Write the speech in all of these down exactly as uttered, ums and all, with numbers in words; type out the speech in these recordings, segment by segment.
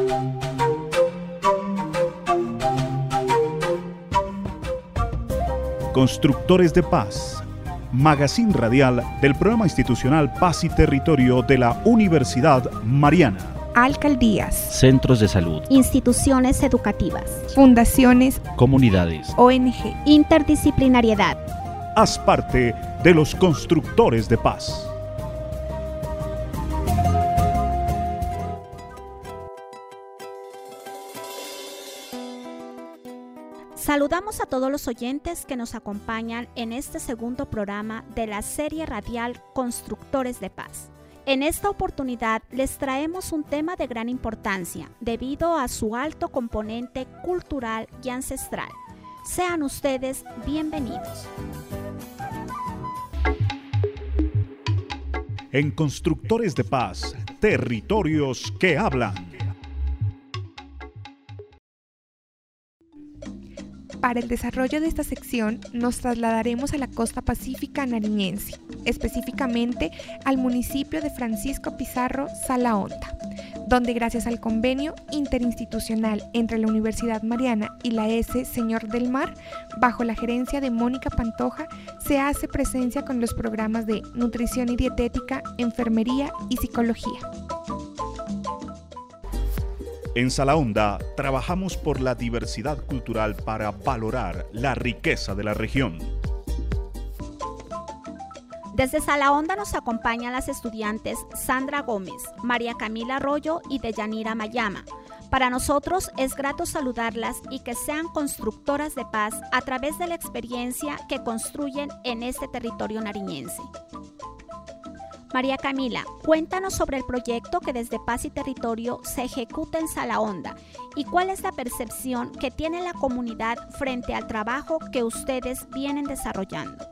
Constructores de Paz, magazine radial del programa institucional Paz y Territorio de la Universidad Mariana. Alcaldías, centros de salud, instituciones educativas, fundaciones, comunidades, O N G, interdisciplinariedad. Haz parte de los constructores de paz. Saludamos a todos los oyentes que nos acompañan en este segundo programa de la serie radial Constructores de Paz. En esta oportunidad les traemos un tema de gran importancia debido a su alto componente cultural y ancestral. Sean ustedes bienvenidos. En Constructores de Paz, territorios que hablan. Para el desarrollo de esta sección nos trasladaremos a la costa pacífica nariñense, específicamente al municipio de Francisco Pizarro, Sala Honda, donde gracias al convenio interinstitucional entre la Universidad Mariana y la S. Señor del Mar, bajo la gerencia de Mónica Pantoja, se hace presencia con los programas de nutrición y dietética, enfermería y psicología. En Sala Honda trabajamos por la diversidad cultural para valorar la riqueza de la región. Desde Sala Honda nos acompañan las estudiantes Sandra Gómez, María Camila Arroyo y Deyanira Mayama. Para nosotros es grato saludarlas y que sean constructoras de paz a través de la experiencia que construyen en este territorio nariñense. María Camila, cuéntanos sobre el proyecto que desde Paz y Territorio se ejecuta en Sala Honda y cuál es la percepción que tiene la comunidad frente al trabajo que ustedes vienen desarrollando.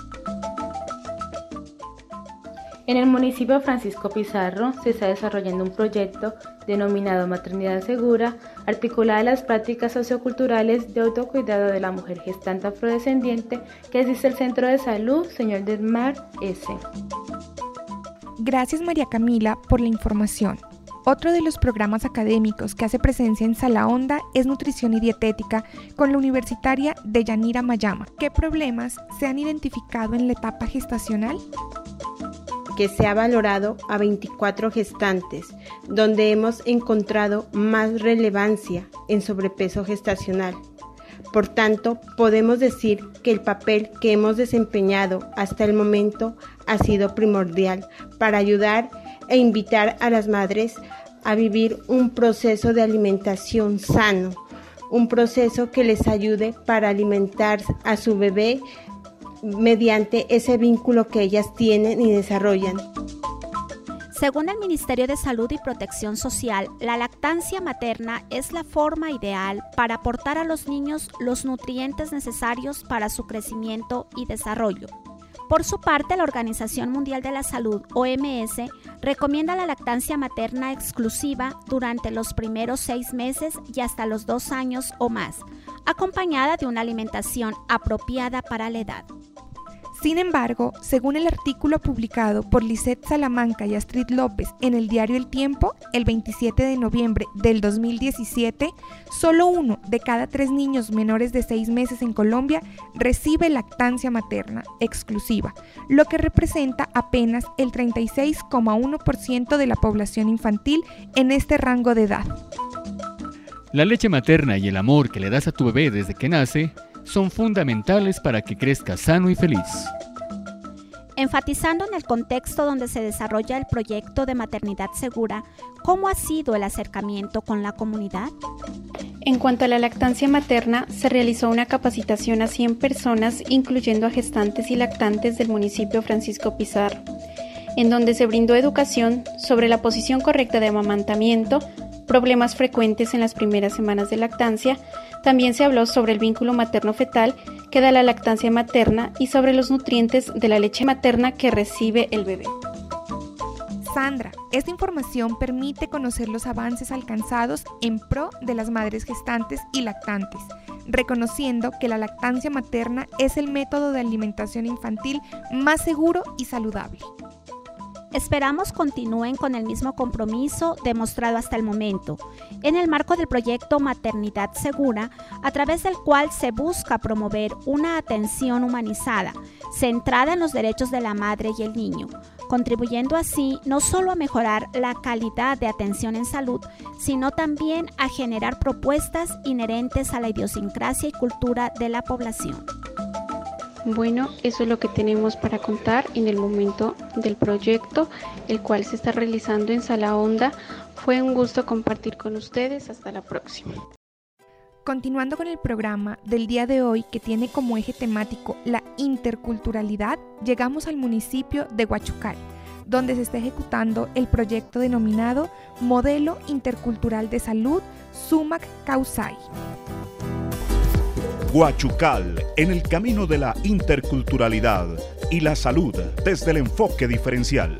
En el municipio de Francisco Pizarro se está desarrollando un proyecto denominado Maternidad Segura, articulada a las prácticas socioculturales de autocuidado de la mujer gestante afrodescendiente que existe el Centro de Salud Señor del Mar S. Gracias María Camila por la información. Otro de los programas académicos que hace presencia en Sala Honda es Nutrición y Dietética con la universitaria Deyanira Mayama. ¿Qué problemas se han identificado en la etapa gestacional? Que se ha valorado a veinticuatro gestantes, donde hemos encontrado más relevancia en sobrepeso gestacional. Por tanto, podemos decir que el papel que hemos desempeñado hasta el momento ha sido primordial para ayudar e invitar a las madres a vivir un proceso de alimentación sano, un proceso que les ayude para alimentar a su bebé mediante ese vínculo que ellas tienen y desarrollan. Según el Ministerio de Salud y Protección Social, la lactancia materna es la forma ideal para aportar a los niños los nutrientes necesarios para su crecimiento y desarrollo. Por su parte, la Organización Mundial de la Salud, O M S, recomienda la lactancia materna exclusiva durante los primeros seis meses y hasta los dos años o más, acompañada de una alimentación apropiada para la edad. Sin embargo, según el artículo publicado por Lisette Salamanca y Astrid López en el diario El Tiempo, el veintisiete de noviembre del dos mil diecisiete, solo uno de cada tres niños menores de seis meses en Colombia recibe lactancia materna exclusiva, lo que representa apenas el treinta y seis coma uno por ciento de la población infantil en este rango de edad. La leche materna y el amor que le das a tu bebé desde que nace son fundamentales para que crezca sano y feliz. Enfatizando en el contexto donde se desarrolla el proyecto de maternidad segura, ¿cómo ha sido el acercamiento con la comunidad? En cuanto a la lactancia materna, se realizó una capacitación a cien personas, incluyendo a gestantes y lactantes del municipio Francisco Pizarro, en donde se brindó educación sobre la posición correcta de amamantamiento, problemas frecuentes en las primeras semanas de lactancia. También se habló sobre el vínculo materno-fetal que da la lactancia materna y sobre los nutrientes de la leche materna que recibe el bebé. Sandra, esta información permite conocer los avances alcanzados en pro de las madres gestantes y lactantes, reconociendo que la lactancia materna es el método de alimentación infantil más seguro y saludable. Esperamos continúen con el mismo compromiso demostrado hasta el momento, en el marco del proyecto Maternidad Segura, a través del cual se busca promover una atención humanizada, centrada en los derechos de la madre y el niño, contribuyendo así no solo a mejorar la calidad de atención en salud, sino también a generar propuestas inherentes a la idiosincrasia y cultura de la población. Bueno, eso es lo que tenemos para contar en el momento del proyecto, el cual se está realizando en Sala Honda. Fue un gusto compartir con ustedes. Hasta la próxima. Continuando con el programa del día de hoy, que tiene como eje temático la interculturalidad, llegamos al municipio de Huachucal, donde se está ejecutando el proyecto denominado Modelo Intercultural de Salud Sumac Causay. Huachucal, en el camino de la interculturalidad y la salud desde el enfoque diferencial.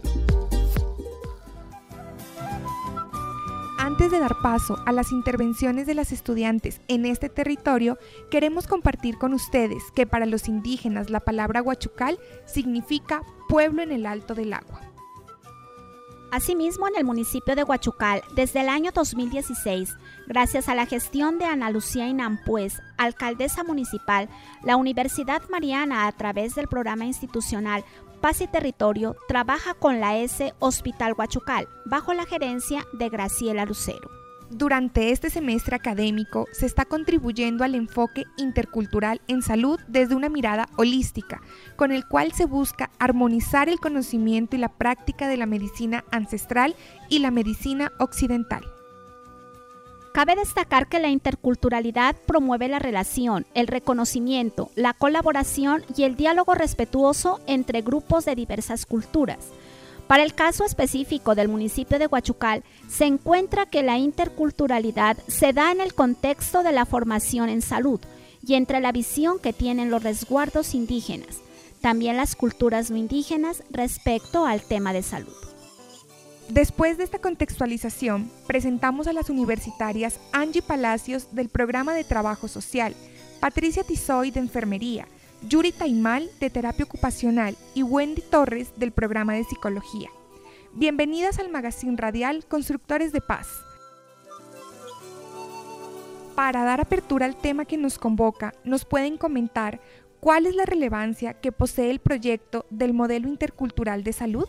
Antes de dar paso a las intervenciones de las estudiantes en este territorio, queremos compartir con ustedes que para los indígenas la palabra Huachucal significa pueblo en el alto del agua. Asimismo, en el municipio de Huachucal, desde el año dos mil dieciséis, gracias a la gestión de Ana Lucía Inampuez, alcaldesa municipal, la Universidad Mariana, a través del programa institucional Paz y Territorio, trabaja con la S Hospital Huachucal, bajo la gerencia de Graciela Lucero. Durante este semestre académico se está contribuyendo al enfoque intercultural en salud desde una mirada holística, con el cual se busca armonizar el conocimiento y la práctica de la medicina ancestral y la medicina occidental. Cabe destacar que la interculturalidad promueve la relación, el reconocimiento, la colaboración y el diálogo respetuoso entre grupos de diversas culturas. Para el caso específico del municipio de Huachucal, se encuentra que la interculturalidad se da en el contexto de la formación en salud y entre la visión que tienen los resguardos indígenas, también las culturas no indígenas respecto al tema de salud. Después de esta contextualización, presentamos a las universitarias Angie Palacios del Programa de Trabajo Social, Patricia Tizoy de Enfermería, Yuri Taimal de Terapia Ocupacional y Wendy Torres del Programa de Psicología. Bienvenidas al Magazine Radial Constructores de Paz. Para dar apertura al tema que nos convoca, ¿nos pueden comentar cuál es la relevancia que posee el proyecto del modelo intercultural de salud?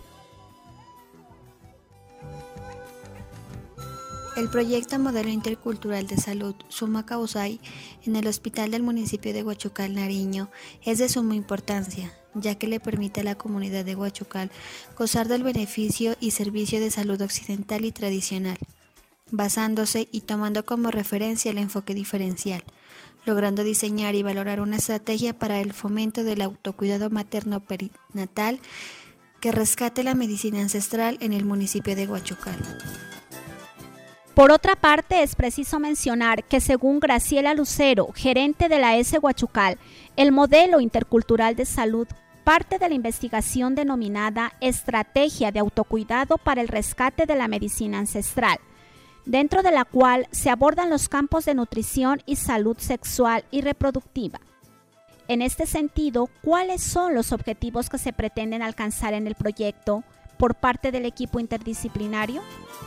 El proyecto Modelo Intercultural de Salud Sumac Causay en el hospital del municipio de Huachucal, Nariño, es de suma importancia, ya que le permite a la comunidad de Huachucal gozar del beneficio y servicio de salud occidental y tradicional, basándose y tomando como referencia el enfoque diferencial, logrando diseñar y valorar una estrategia para el fomento del autocuidado materno-perinatal que rescate la medicina ancestral en el municipio de Huachucal. Por otra parte, es preciso mencionar que según Graciela Lucero, gerente de la S Huachucal, el modelo intercultural de salud parte de la investigación denominada Estrategia de Autocuidado para el Rescate de la Medicina Ancestral, dentro de la cual se abordan los campos de nutrición y salud sexual y reproductiva. En este sentido, ¿cuáles son los objetivos que se pretenden alcanzar en el proyecto por parte del equipo interdisciplinario?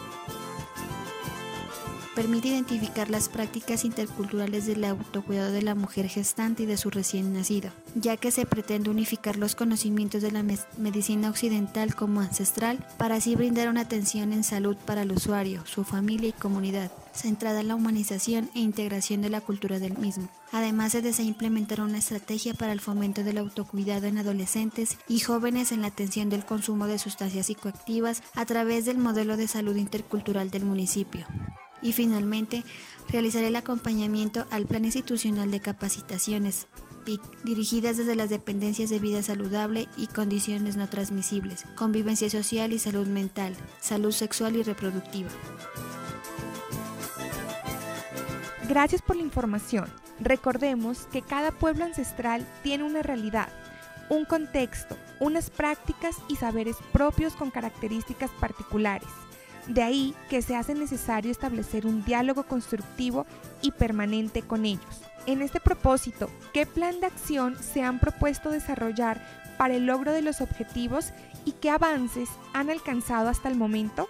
Permite identificar las prácticas interculturales del autocuidado de la mujer gestante y de su recién nacido, ya que se pretende unificar los conocimientos de la me- medicina occidental como ancestral para así brindar una atención en salud para el usuario, su familia y comunidad, centrada en la humanización e integración de la cultura del mismo. Además, se desea implementar una estrategia para el fomento del autocuidado en adolescentes y jóvenes en la atención del consumo de sustancias psicoactivas a través del modelo de salud intercultural del municipio. Y finalmente, realizar el acompañamiento al Plan Institucional de Capacitaciones, P I C, dirigidas desde las dependencias de vida saludable y condiciones no transmisibles, convivencia social y salud mental, salud sexual y reproductiva. Gracias por la información. Recordemos que cada pueblo ancestral tiene una realidad, un contexto, unas prácticas y saberes propios con características particulares. De ahí que se hace necesario establecer un diálogo constructivo y permanente con ellos. En este propósito, ¿qué plan de acción se han propuesto desarrollar para el logro de los objetivos y qué avances han alcanzado hasta el momento?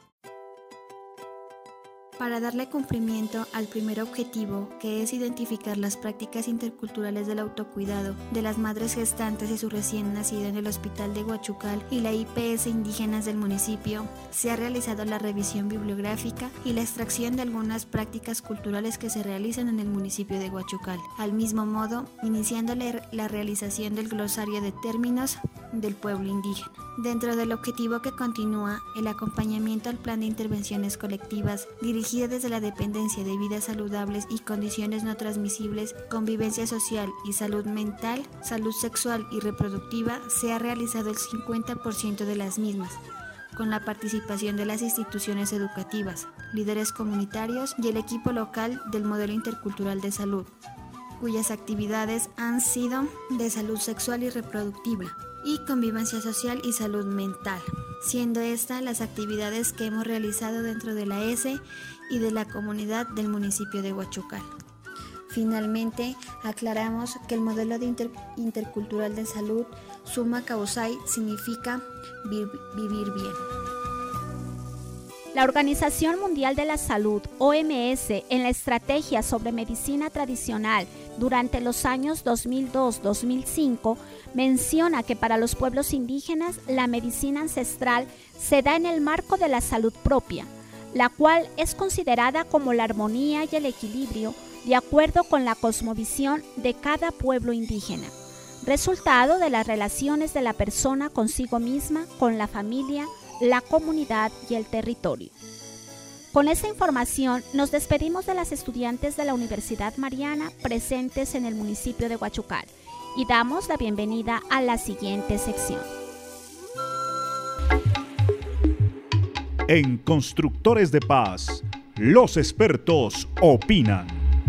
Para darle cumplimiento al primer objetivo, que es identificar las prácticas interculturales del autocuidado de las madres gestantes y su recién nacido en el Hospital de Huachucal y la I P S Indígenas del municipio, se ha realizado la revisión bibliográfica y la extracción de algunas prácticas culturales que se realizan en el municipio de Huachucal. Al mismo modo, iniciando la realización del glosario de términos del pueblo indígena. Dentro del objetivo que continúa el acompañamiento al plan de intervenciones colectivas dirigida desde la dependencia de vidas saludables y condiciones no transmisibles, convivencia social y salud mental, salud sexual y reproductiva, se ha realizado el cincuenta por ciento de las mismas, con la participación de las instituciones educativas, líderes comunitarios y el equipo local del modelo intercultural de salud, cuyas actividades han sido de salud sexual y reproductiva y convivencia social y salud mental, siendo estas las actividades que hemos realizado dentro de la E S E y de la comunidad del municipio de Huachucal. Finalmente, aclaramos que el modelo de inter- intercultural de salud, Summa Causai, significa vi- vivir bien. La Organización Mundial de la Salud, O M S, en la estrategia sobre medicina tradicional durante los años dos mil dos a dos mil cinco, menciona que para los pueblos indígenas la medicina ancestral se da en el marco de la salud propia, la cual es considerada como la armonía y el equilibrio de acuerdo con la cosmovisión de cada pueblo indígena, resultado de las relaciones de la persona consigo misma, con la familia, la comunidad y el territorio. Con esta información nos despedimos de las estudiantes de la Universidad Mariana presentes en el municipio de Huachucal y damos la bienvenida a la siguiente sección. En Constructores de Paz, los expertos opinan.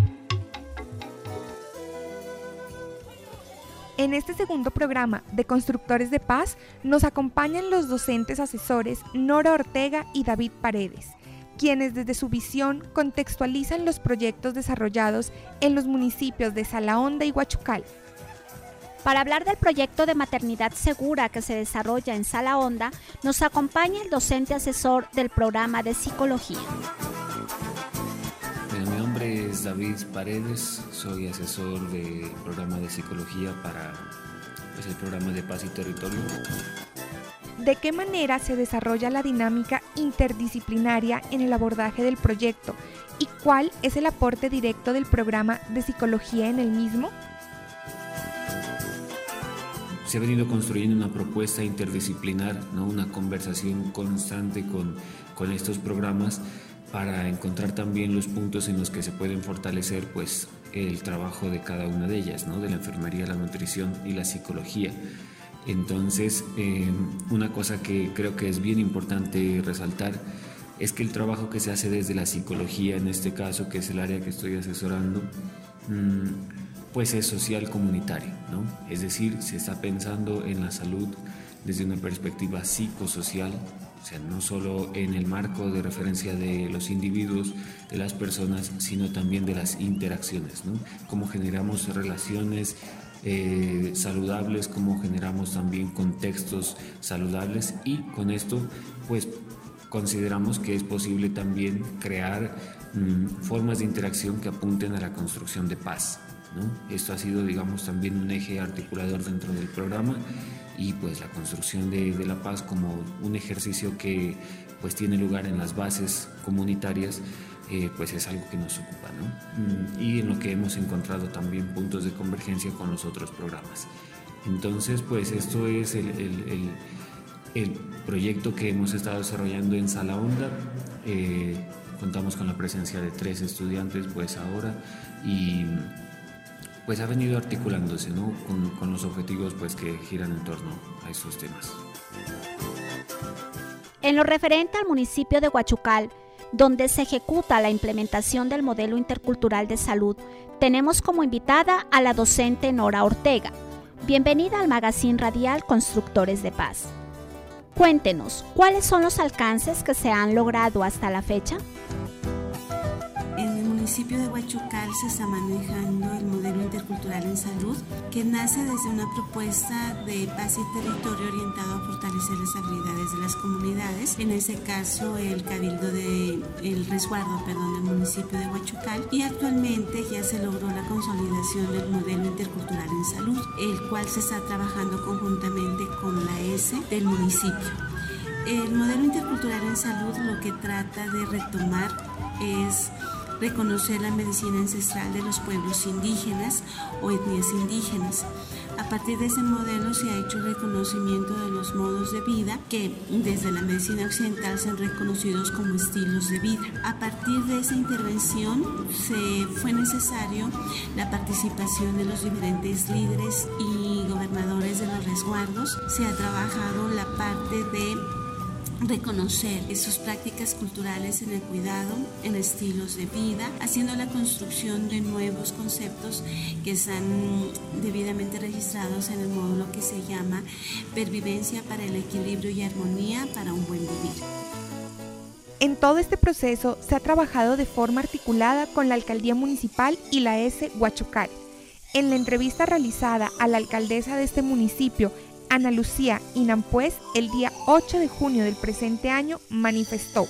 En este segundo programa de Constructores de Paz nos acompañan los docentes asesores Nora Ortega y David Paredes, quienes desde su visión contextualizan los proyectos desarrollados en los municipios de Salahonda y Huachucal. Para hablar del proyecto de maternidad segura que se desarrolla en Salahonda, nos acompaña el docente asesor del programa de psicología. Bueno, mi nombre es David Paredes, soy asesor del programa de psicología para pues, el programa de Paz y Territorio. ¿De qué manera se desarrolla la dinámica interdisciplinaria en el abordaje del proyecto y cuál es el aporte directo del programa de psicología en el mismo? Se ha venido construyendo una propuesta interdisciplinar, ¿no? Una conversación constante con, con estos programas para encontrar también los puntos en los que se pueden fortalecer pues, el trabajo de cada una de ellas, ¿no? De la enfermería, la nutrición y la psicología. Entonces, eh, una cosa que creo que es bien importante resaltar es que el trabajo que se hace desde la psicología, en este caso, que es el área que estoy asesorando, mmm, pues es social comunitario, ¿no? Es decir, se está pensando en la salud desde una perspectiva psicosocial, o sea, no solo en el marco de referencia de los individuos, de las personas, sino también de las interacciones, ¿no? Cómo generamos relaciones eh, saludables, cómo generamos también contextos saludables y con esto, pues, consideramos que es posible también crear mmm, formas de interacción que apunten a la construcción de paz, ¿no? Esto ha sido, digamos, también un eje articulador dentro del programa y pues la construcción de, de la paz como un ejercicio que pues tiene lugar en las bases comunitarias, eh, pues es algo que nos ocupa, ¿no? Y en lo que hemos encontrado también puntos de convergencia con los otros programas. Entonces, pues esto es el, el, el, el proyecto que hemos estado desarrollando en Salahonda. Eh, contamos con la presencia de tres estudiantes pues ahora y pues ha venido articulándose, ¿no? con, con los objetivos pues, que giran en torno a esos temas. En lo referente al municipio de Huachucal, donde se ejecuta la implementación del modelo intercultural de salud, tenemos como invitada a la docente Nora Ortega. Bienvenida al magazine radial Constructores de Paz. Cuéntenos, ¿cuáles son los alcances que se han logrado hasta la fecha? En el municipio de Huachucal se está manejando el modelo intercultural en salud, que nace desde una propuesta de paz y territorio orientado a fortalecer las habilidades de las comunidades, en ese caso el cabildo de el resguardo, perdón, del municipio de Huachucal, y actualmente ya se logró la consolidación del modelo intercultural en salud, el cual se está trabajando conjuntamente con la E S del municipio. El modelo intercultural en salud lo que trata de retomar es reconocer la medicina ancestral de los pueblos indígenas o etnias indígenas. A partir de ese modelo se ha hecho el reconocimiento de los modos de vida que desde la medicina occidental son reconocidos como estilos de vida. A partir de esa intervención se fue necesario la participación de los diferentes líderes y gobernadores de los resguardos. Se ha trabajado la parte de reconocer sus prácticas culturales en el cuidado, en estilos de vida, haciendo la construcción de nuevos conceptos que están debidamente registrados en el módulo que se llama Pervivencia para el equilibrio y armonía para un buen vivir. En todo este proceso se ha trabajado de forma articulada con la Alcaldía Municipal y la E S Huachucal. En la entrevista realizada a la alcaldesa de este municipio, Ana Lucía Inampuez, el día ocho de junio del presente año, manifestó: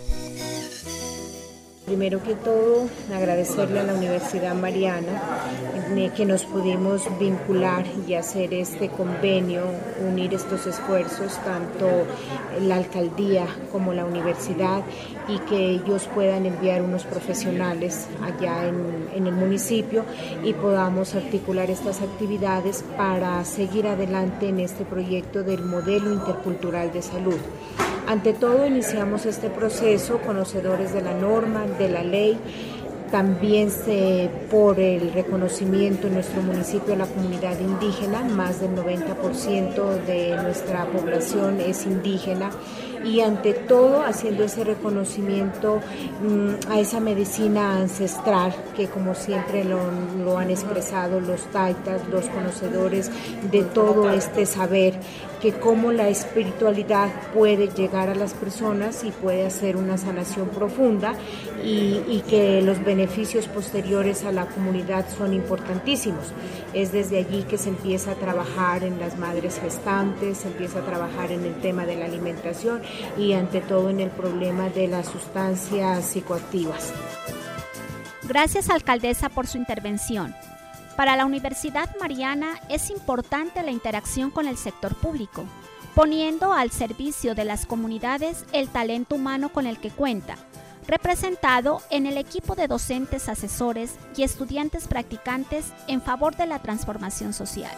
Primero que todo, agradecerle a la Universidad Mariana que nos pudimos vincular y hacer este convenio, unir estos esfuerzos, tanto la alcaldía como la universidad, y que ellos puedan enviar unos profesionales allá en, en el municipio y podamos articular estas actividades para seguir adelante en este proyecto del modelo intercultural de salud. Ante todo, iniciamos este proceso conocedores de la norma, de la ley, también se, por el reconocimiento en nuestro municipio de la comunidad indígena, más del noventa por ciento de nuestra población es indígena, y ante todo haciendo ese reconocimiento mmm, a esa medicina ancestral que, como siempre lo, lo han expresado los taitas, los conocedores de todo este saber, que cómo la espiritualidad puede llegar a las personas y puede hacer una sanación profunda, y, y que los beneficios posteriores a la comunidad son importantísimos. Es desde allí que se empieza a trabajar en las madres gestantes, se empieza a trabajar en el tema de la alimentación y ante todo en el problema de las sustancias psicoactivas. Gracias, alcaldesa, por su intervención. Para la Universidad Mariana es importante la interacción con el sector público, poniendo al servicio de las comunidades el talento humano con el que cuenta, representado en el equipo de docentes, asesores y estudiantes practicantes en favor de la transformación social.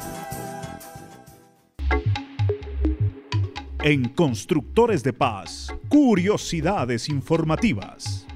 En Constructores de Paz, curiosidades informativas.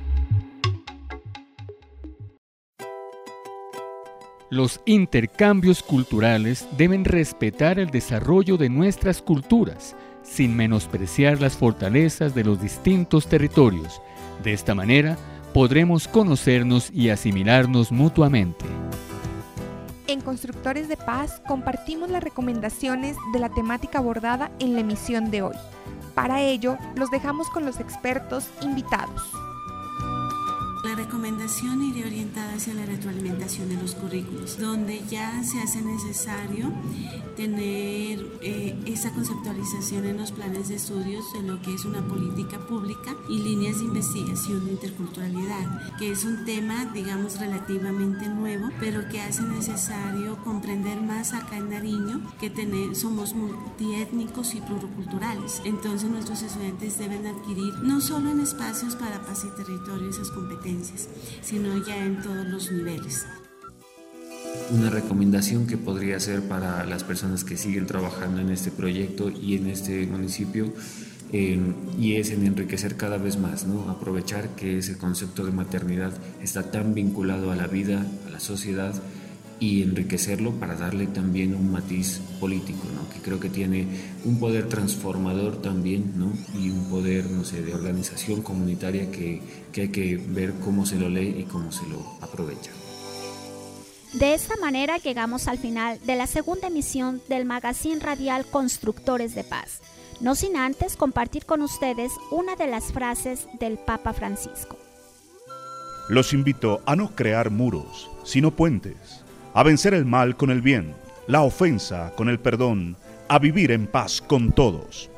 Los intercambios culturales deben respetar el desarrollo de nuestras culturas, sin menospreciar las fortalezas de los distintos territorios. De esta manera, podremos conocernos y asimilarnos mutuamente. En Constructores de Paz compartimos las recomendaciones de la temática abordada en la emisión de hoy. Para ello, los dejamos con los expertos invitados. La recomendación iría orientada hacia la retroalimentación de los currículos, donde ya se hace necesario tener eh, esa conceptualización en los planes de estudios de lo que es una política pública y líneas de investigación de interculturalidad, que es un tema, digamos, relativamente nuevo, pero que hace necesario comprender más acá en Nariño que tener, somos multiétnicos y pluriculturales. Entonces nuestros estudiantes deben adquirir no solo en espacios para paz y territorio esas competencias, sino ya en todos los niveles. Una recomendación que podría ser para las personas que siguen trabajando en este proyecto y en este municipio, eh, y es en enriquecer cada vez más, ¿no? Aprovechar que ese concepto de maternidad está tan vinculado a la vida, a la sociedad, y enriquecerlo para darle también un matiz político, ¿no? Que creo que tiene un poder transformador también, ¿no? Y un poder, no sé, de organización comunitaria que, que hay que ver cómo se lo lee y cómo se lo aprovecha. De esta manera llegamos al final de la segunda emisión del magazine radial Constructores de Paz, no sin antes compartir con ustedes una de las frases del Papa Francisco. Los invito a no crear muros, sino puentes, a vencer el mal con el bien, la ofensa con el perdón, a vivir en paz con todos.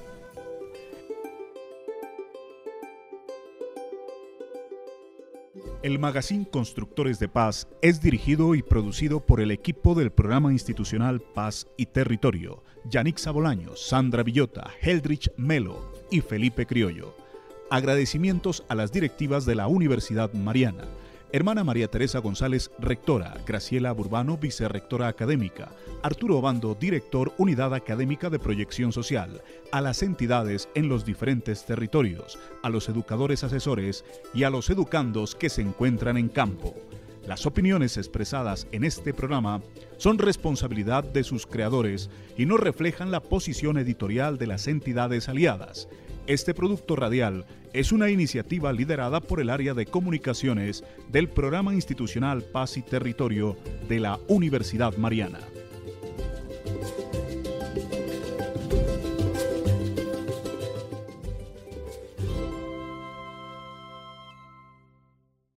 El magazine Constructores de Paz es dirigido y producido por el equipo del programa institucional Paz y Territorio, Yanixa Bolaños, Sandra Villota, Heldrich Melo y Felipe Criollo. Agradecimientos a las directivas de la Universidad Mariana, hermana María Teresa González, rectora, Graciela Burbano, vicerrectora académica, Arturo Obando, director Unidad Académica de Proyección Social, a las entidades en los diferentes territorios, a los educadores asesores y a los educandos que se encuentran en campo. Las opiniones expresadas en este programa son responsabilidad de sus creadores y no reflejan la posición editorial de las entidades aliadas. Este producto radial es una iniciativa liderada por el área de comunicaciones del Programa Institucional Paz y Territorio de la Universidad Mariana.